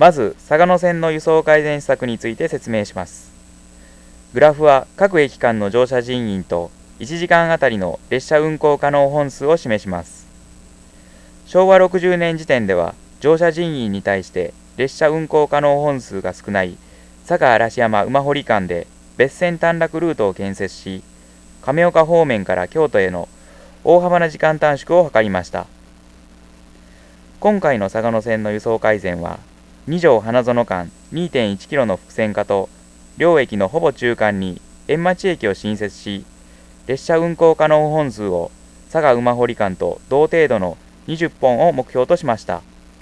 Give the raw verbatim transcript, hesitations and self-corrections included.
まず、嵯峨野線の輸送改善施策について説明します。グラフは各駅間の乗車人員といちじかんあたりの列車運行可能本数を示します。しょうわろくじゅうねん時点では、乗車人員に対して列車運行可能本数が少ない佐賀嵐山馬堀間で別線短絡ルートを建設し、亀岡方面から京都への大幅な時間短縮を図りました。今回の嵯峨野線の輸送改善は、二条花園間 にてんいちキロの複線化と、両駅のほぼ中間に円町駅を新設し、列車運行可能本数を佐賀馬堀間と同程度のにじゅっぽんを目標としました。